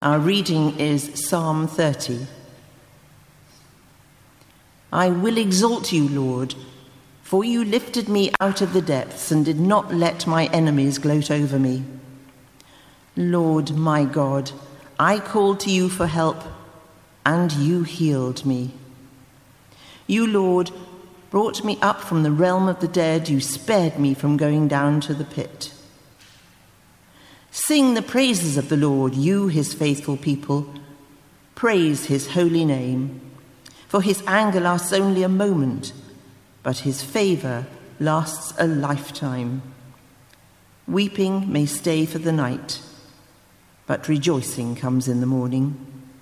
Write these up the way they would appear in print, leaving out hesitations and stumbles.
Our reading is Psalm 30. I will exalt you, Lord, for you lifted me out of the depths and did not let my enemies gloat over me. Lord, my God, I called to you for help, and you healed me. You, Lord, brought me up from the realm of the dead. You spared me from going down to the pit. Sing the praises of the Lord, you, his faithful people. Praise his holy name. For his anger lasts only a moment, but his favor lasts a lifetime. Weeping may stay for the night, but rejoicing comes in the morning.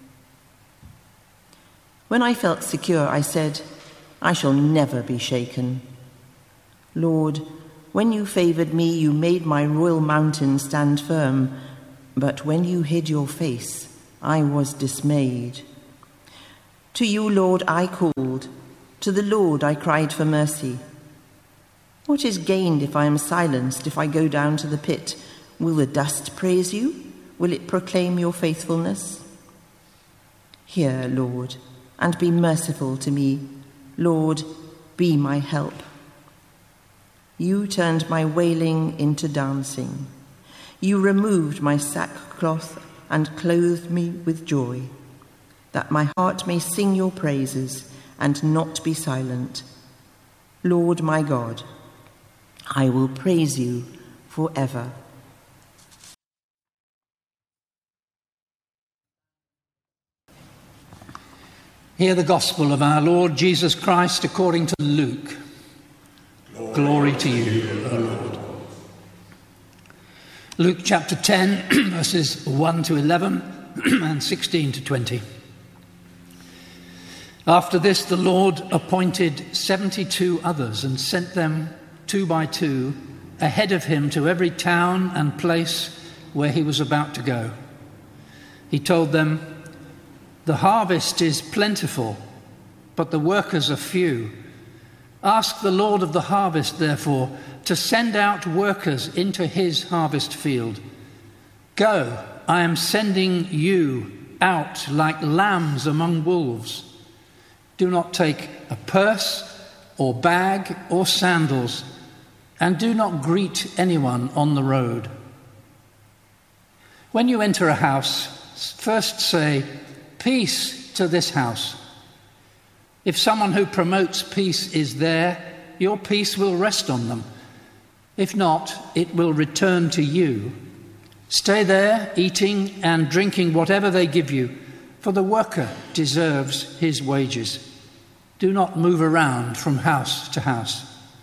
When I felt secure, I said, I shall never be shaken. Lord, when you favored me, you made my royal mountain stand firm. But when you hid your face, I was dismayed. To you, Lord, I called. To the Lord I cried for mercy. What is gained if I am silenced, if I go down to the pit? Will the dust praise you? Will it proclaim your faithfulness? Hear, Lord, and be merciful to me. Lord, be my help. You turned my wailing into dancing. You removed my sackcloth and clothed me with joy, that my heart may sing your praises and not be silent. Lord my God, I will praise you forever. Hear the gospel of our Lord Jesus Christ according to Luke. Glory to you, O Lord. Luke chapter 10, verses 1 to 11 and 16 to 20. After this, the Lord appointed 72 others and sent them 2 by 2 ahead of him to every town and place where he was about to go. He told them, "The harvest is plentiful, but the workers are few. Ask the Lord of the harvest, therefore, to send out workers into his harvest field. Go, I am sending you out like lambs among wolves. Do not take a purse or bag or sandals, and do not greet anyone on the road. When you enter a house, first say, 'Peace to this house.' If someone who promotes peace is there, your peace will rest on them. If not, it will return to you. Stay there, eating and drinking whatever they give you, for the worker deserves his wages. Do not move around from house to house.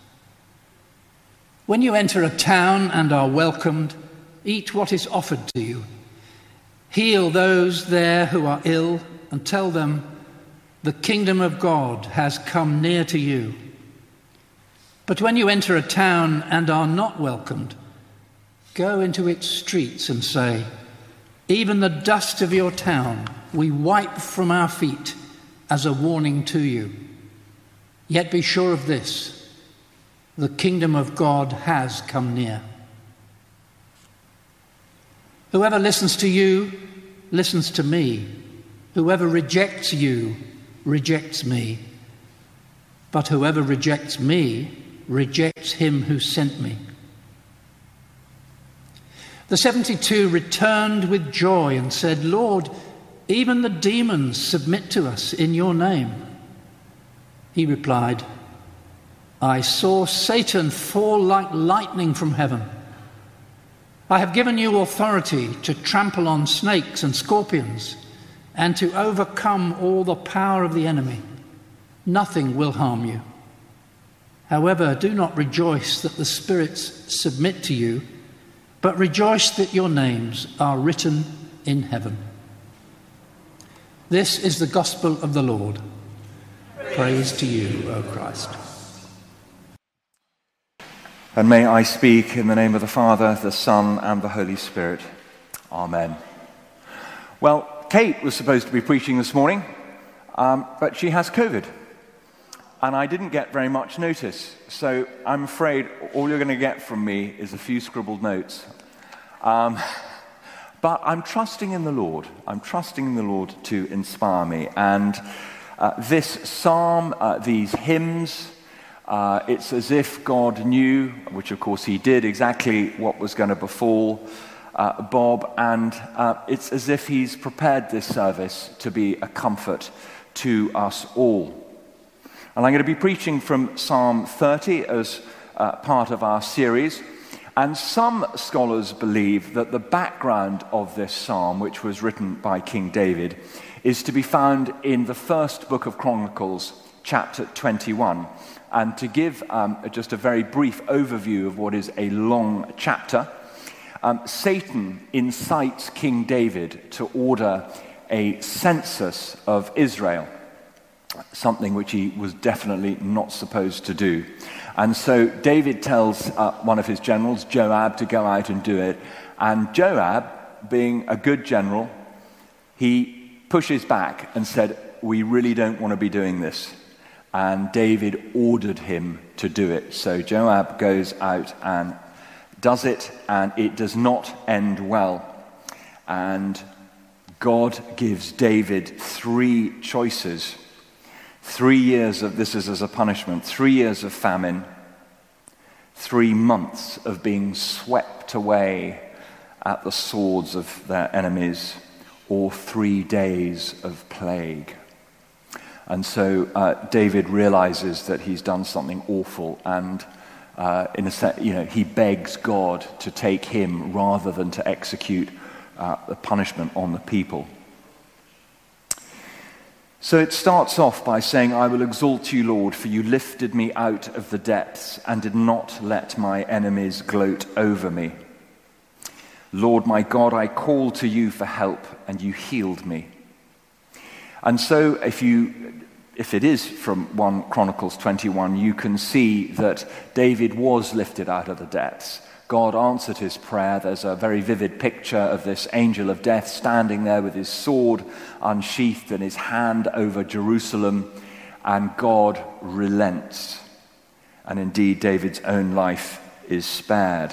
When you enter a town and are welcomed, eat what is offered to you. Heal those there who are ill and tell them, 'The kingdom of God has come near to you.' But when you enter a town and are not welcomed, go into its streets and say, 'Even the dust of your town we wipe from our feet as a warning to you.' Yet be sure of this, the kingdom of God has come near. Whoever listens to you listens to me. Whoever rejects you rejects me. But whoever rejects me rejects him who sent me." The 72 returned with joy and said, "Lord, even the demons submit to us in your name." He replied, "I saw Satan fall like lightning from heaven. I have given you authority to trample on snakes and scorpions and to overcome all the power of the enemy. Nothing will harm you. However, do not rejoice that the spirits submit to you, but rejoice that your names are written in heaven." This is the gospel of the Lord. Praise to you, O Christ. And may I speak in the name of the Father, the Son, and the Holy Spirit. Amen. Well, Kate was supposed to be preaching this morning, but she has COVID. And I didn't get very much notice. So I'm afraid all you're going to get from me is a few scribbled notes. But I'm trusting in the Lord. I'm trusting in the Lord to inspire me. And this psalm, these hymns, it's as if God knew, which of course he did, exactly what was going to befall Bob, and it's as if he's prepared this service to be a comfort to us all. And I'm going to be preaching from Psalm 30 as part of our series. And some scholars believe that the background of this psalm, which was written by King David, is to be found in the first book of Chronicles, chapter 21. And to give just a very brief overview of what is a long chapter, Satan incites King David to order a census of Israel, something which he was definitely not supposed to do. And so David tells one of his generals, Joab, to go out and do it. And Joab, being a good general, he pushes back and said, we really don't want to be doing this. And David ordered him to do it. So Joab goes out and does it, and it does not end well. And God gives David 3 choices. 3 years of, this is as a punishment, 3 years of famine, 3 months of being swept away at the swords of their enemies, or 3 days of plague. And so David realizes that he's done something awful, and in a sense, he begs God to take him rather than to execute the punishment on the people. So it starts off by saying, I will exalt you, Lord, for you lifted me out of the depths and did not let my enemies gloat over me. Lord my God, I called to you for help and you healed me. And so if it is from 1 Chronicles 21, you can see that David was lifted out of the depths. God answered his prayer. There's a very vivid picture of this angel of death standing there with his sword unsheathed and his hand over Jerusalem, and God relents. And indeed, David's own life is spared.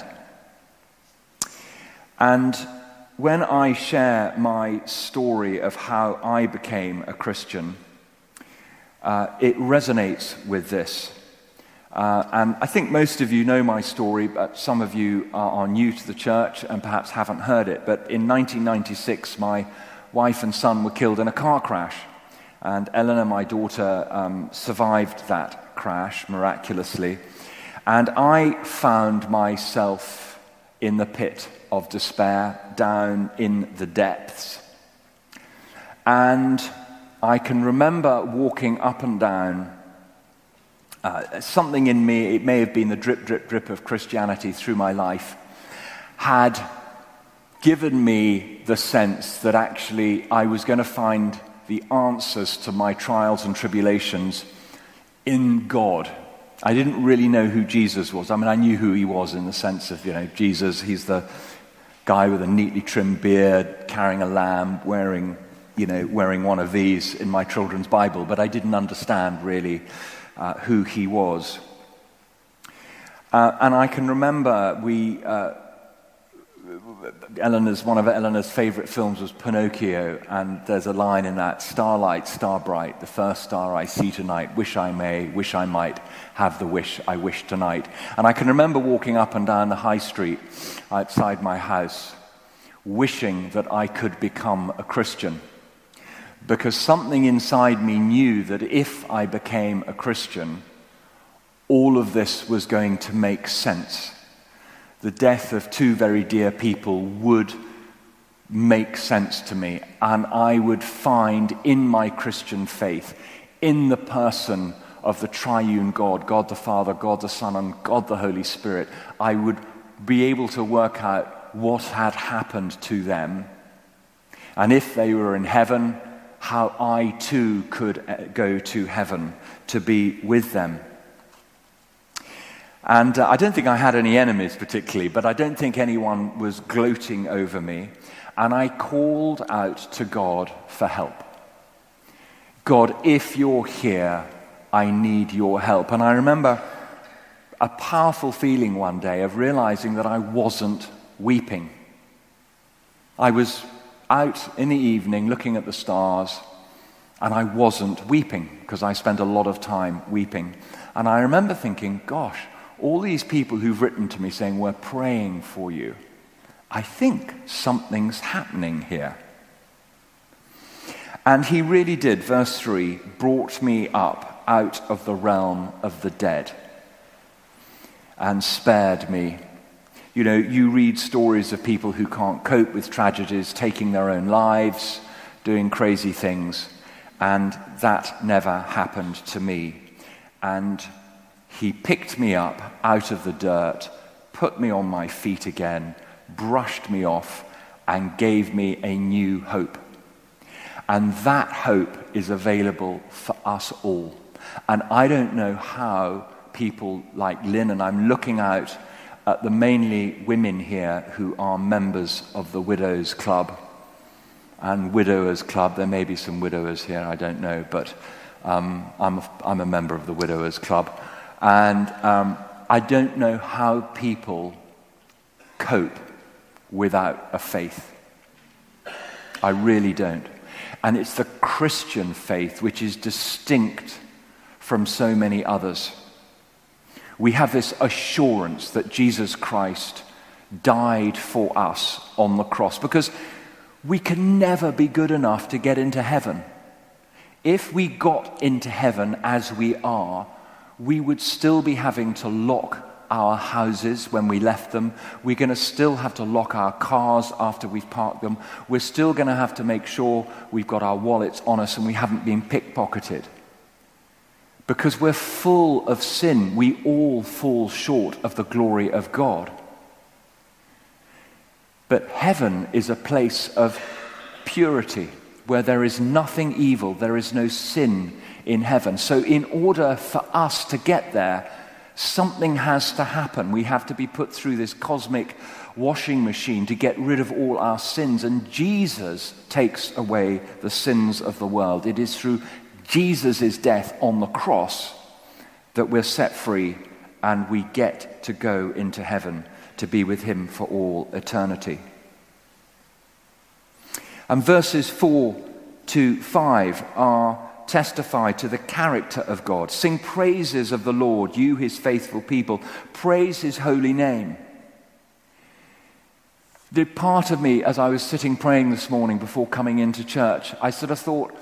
And when I share my story of how I became a Christian, it resonates with this. And I think most of you know my story, but some of you are new to the church and perhaps haven't heard it. But in 1996, my wife and son were killed in a car crash. And Eleanor, my daughter, survived that crash miraculously. And I found myself in the pit of despair, down in the depths. And I can remember walking up and down. Something in me, it may have been the drip, drip, drip of Christianity through my life, had given me the sense that actually I was going to find the answers to my trials and tribulations in God. I didn't really know who Jesus was. I mean, I knew who he was in the sense of, Jesus, he's the guy with a neatly trimmed beard, carrying a lamb, wearing one of these in my children's Bible, but I didn't understand really who he was. And I can remember one of Eleanor's favorite films was Pinocchio, and there's a line in that, starlight, star bright, the first star I see tonight, wish I may, wish I might, have the wish I wish tonight. And I can remember walking up and down the high street outside my house, wishing that I could become a Christian. Because something inside me knew that if I became a Christian, all of this was going to make sense. The death of 2 very dear people would make sense to me, and I would find in my Christian faith, in the person of the triune God, God the Father, God the Son, and God the Holy Spirit, I would be able to work out what had happened to them, and if they were in heaven, how I too could go to heaven to be with them. And I don't think I had any enemies particularly, but I don't think anyone was gloating over me. And I called out to God for help. God, if you're here, I need your help. And I remember a powerful feeling one day of realizing that I wasn't weeping. I was out in the evening looking at the stars, and I wasn't weeping because I spent a lot of time weeping. And I remember thinking, gosh, all these people who've written to me saying, we're praying for you. I think something's happening here. And he really did, verse 3, brought me up out of the realm of the dead and spared me. You know, you read stories of people who can't cope with tragedies, taking their own lives, doing crazy things, and that never happened to me. And he picked me up out of the dirt, put me on my feet again, brushed me off, and gave me a new hope. And that hope is available for us all. And I don't know how people like Lynn, and I'm looking out at the mainly women here who are members of the Widows Club and Widowers Club. There may be some widowers here, I don't know, but I'm a member of the Widowers Club. And I don't know how people cope without a faith. I really don't. And it's the Christian faith which is distinct from so many others. We have this assurance that Jesus Christ died for us on the cross, because we can never be good enough to get into heaven. If we got into heaven as we are, we would still be having to lock our houses when we left them. We're going to still have to lock our cars after we've parked them. We're still going to have to make sure we've got our wallets on us and we haven't been pickpocketed. Because we're full of sin. We all fall short of the glory of God. But heaven is a place of purity, where there is nothing evil, there is no sin in heaven. So in order for us to get there, something has to happen. We have to be put through this cosmic washing machine to get rid of all our sins. And Jesus takes away the sins of the world. It is through Jesus' death on the cross that we're set free and we get to go into heaven to be with him for all eternity. And verses 4 to 5 are testify to the character of God. Sing praises of the Lord, you his faithful people. Praise his holy name. The part of me, as I was sitting praying this morning before coming into church, I sort of thought,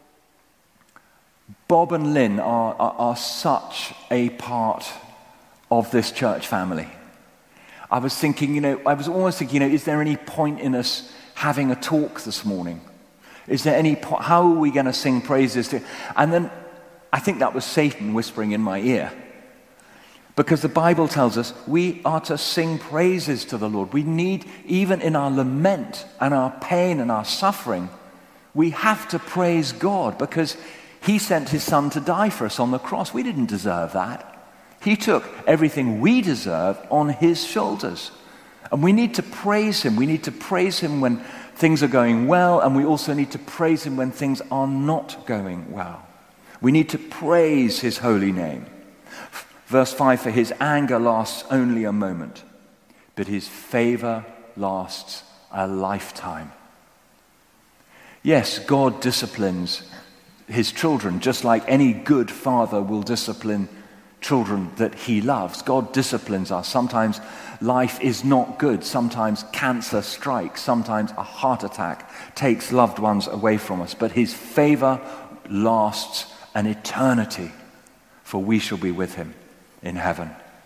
Bob and Lynn are such a part of this church family. I was thinking, is there any point in us having a talk this morning? Is there any point, how are we going to sing praises to? And then I think that was Satan whispering in my ear. Because the Bible tells us we are to sing praises to the Lord. We need, even in our lament and our pain and our suffering, we have to praise God because he sent his son to die for us on the cross. We didn't deserve that. He took everything we deserve on his shoulders. And we need to praise him. We need to praise him when things are going well, and we also need to praise him when things are not going well. We need to praise his holy name. Verse 5, for his anger lasts only a moment, but his favor lasts a lifetime. Yes, God disciplines his children, just like any good father will discipline children that he loves. God disciplines us. Sometimes life is not good. Sometimes cancer strikes. Sometimes a heart attack takes loved ones away from us. But his favor lasts an eternity, for we shall be with him in heaven.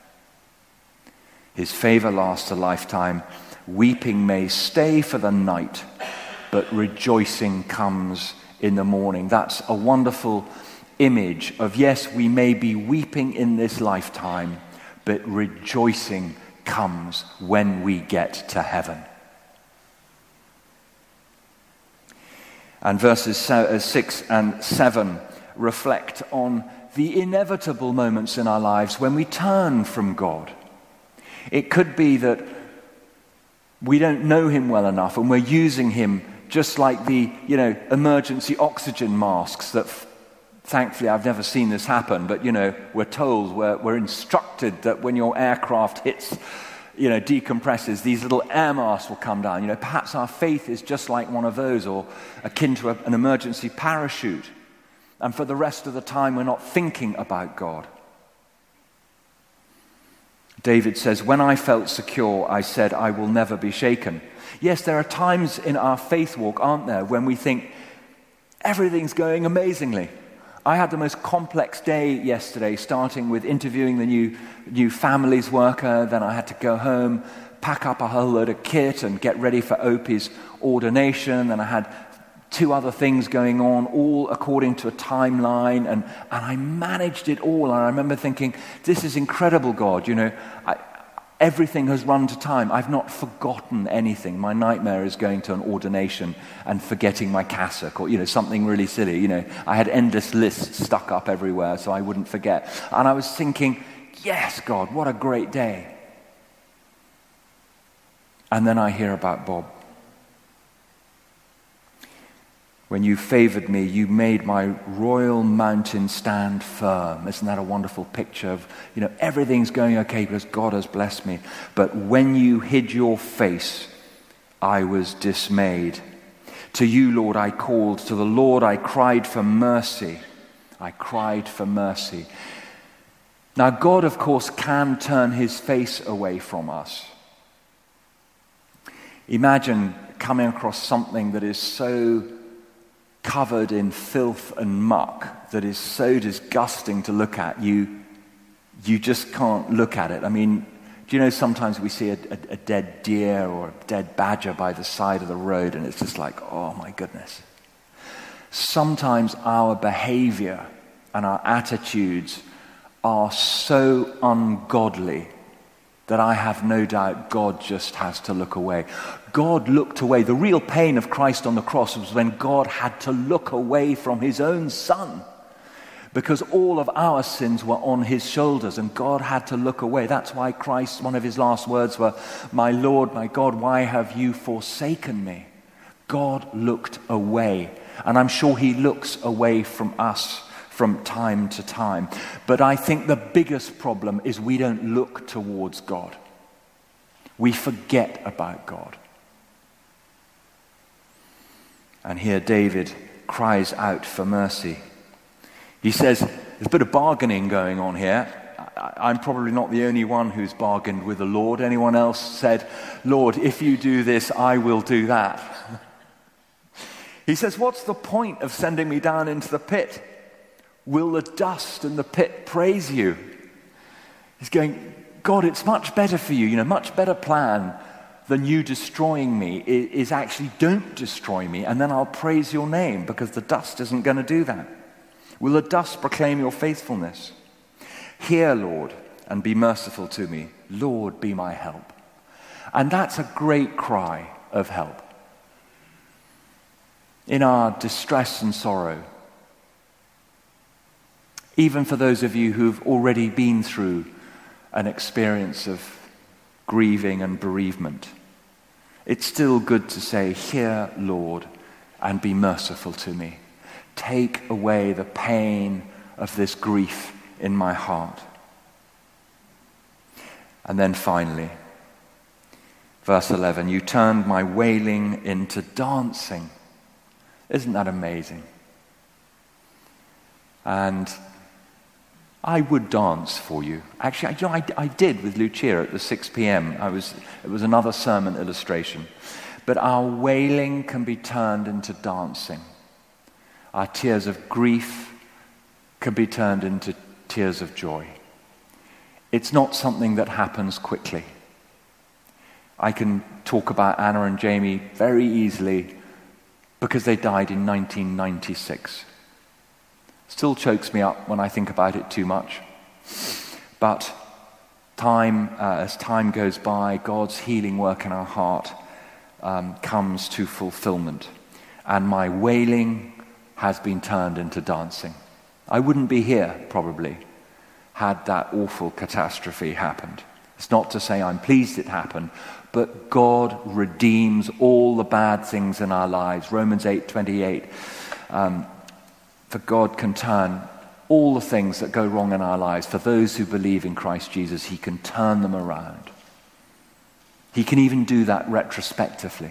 His favor lasts a lifetime. Weeping may stay for the night, but rejoicing comes in the morning. That's a wonderful image of, yes, we may be weeping in this lifetime, but rejoicing comes when we get to heaven. And verses 6 and 7 reflect on the inevitable moments in our lives when we turn from God. It could be that we don't know him well enough and we're using him just like the, emergency oxygen masks that thankfully I've never seen this happen, but we're told, we're instructed that when your aircraft hits decompresses, these little air masks will come down. Perhaps our faith is just like one of those, or akin to an emergency parachute. And for the rest of the time, we're not thinking about God. David says, when I felt secure, I said, I will never be shaken. Yes, there are times in our faith walk, aren't there, when we think everything's going amazingly. I had the most complex day yesterday, starting with interviewing the new families worker. Then I had to go home, pack up a whole load of kit and get ready for Opie's ordination. Then I had 2 other things going on, all according to a timeline, and I managed it all. And I remember thinking, this is incredible, God. Everything has run to time. I've not forgotten anything. My nightmare is going to an ordination and forgetting my cassock, or something really silly. I had endless lists stuck up everywhere so I wouldn't forget. And I was thinking, yes, God, what a great day. And then I hear about Bob. When you favored me, you made my royal mountain stand firm. Isn't that a wonderful picture of, everything's going okay because God has blessed me. But when you hid your face, I was dismayed. To you, Lord, I called. To the Lord, I cried for mercy. I cried for mercy. Now, God, of course, can turn his face away from us. Imagine coming across something that is so covered in filth and muck that is so disgusting to look at, you just can't look at it. I mean, do you know sometimes we see a dead deer or a dead badger by the side of the road and it's just like, oh my goodness. Sometimes our behavior and our attitudes are so ungodly that I have no doubt God just has to look away. God looked away. The real pain of Christ on the cross was when God had to look away from his own Son, because all of our sins were on his shoulders and God had to look away. That's why Christ, one of his last words were, my Lord, my God, why have you forsaken me? God looked away, and I'm sure he looks away from us from time to time. But I think the biggest problem is we don't look towards God. We forget about God. And here David cries out for mercy. He says, there's a bit of bargaining going on here. I'm probably not the only one who's bargained with the Lord. Anyone else said, Lord, if you do this, I will do that. He says, what's the point of sending me down into the pit? Will the dust and the pit praise you? He's going, God, it's much better for you, much better plan than you destroying me is actually don't destroy me, and then I'll praise your name, because the dust isn't going to do that. Will the dust proclaim your faithfulness? Hear, Lord, and be merciful to me. Lord, be my help. And that's a great cry of help. In our distress and sorrow, even for those of you who've already been through an experience of grieving and bereavement, it's still good to say, hear, Lord, and be merciful to me. Take away the pain of this grief in my heart. And then finally, verse 11, you turned my wailing into dancing. Isn't that amazing? And I would dance for you. Actually, I did with Lucia at the 6 p.m. It was another sermon illustration. But our wailing can be turned into dancing. Our tears of grief can be turned into tears of joy. It's not something that happens quickly. I can talk about Anna and Jamie very easily because they died in 1996. Still chokes me up when I think about it too much. But as time goes by, God's healing work in our heart comes to fulfillment. And my wailing has been turned into dancing. I wouldn't be here, probably, had that awful catastrophe happened. It's not to say I'm pleased it happened, but God redeems all the bad things in our lives. Romans 8:28. For God can turn all the things that go wrong in our lives. For those who believe in Christ Jesus, he can turn them around. He can even do that retrospectively.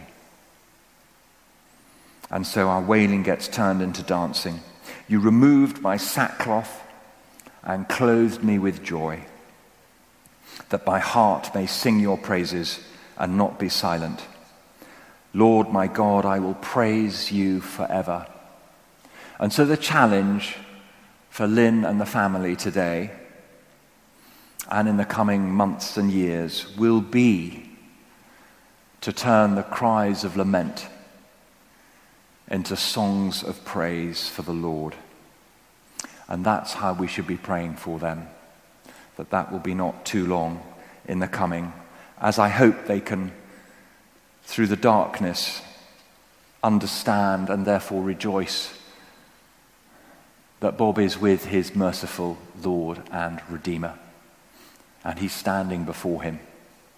And so our wailing gets turned into dancing. You removed my sackcloth and clothed me with joy, that my heart may sing your praises and not be silent. Lord my God, I will praise you forever. And so the challenge for Lynn and the family today and in the coming months and years will be to turn the cries of lament into songs of praise for the Lord. And that's how we should be praying for them, that will be not too long in the coming, as I hope they can, through the darkness, understand and therefore rejoice that Bob is with his merciful Lord and Redeemer, and he's standing before him.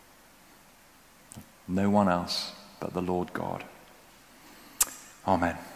No one else but the Lord God. Amen.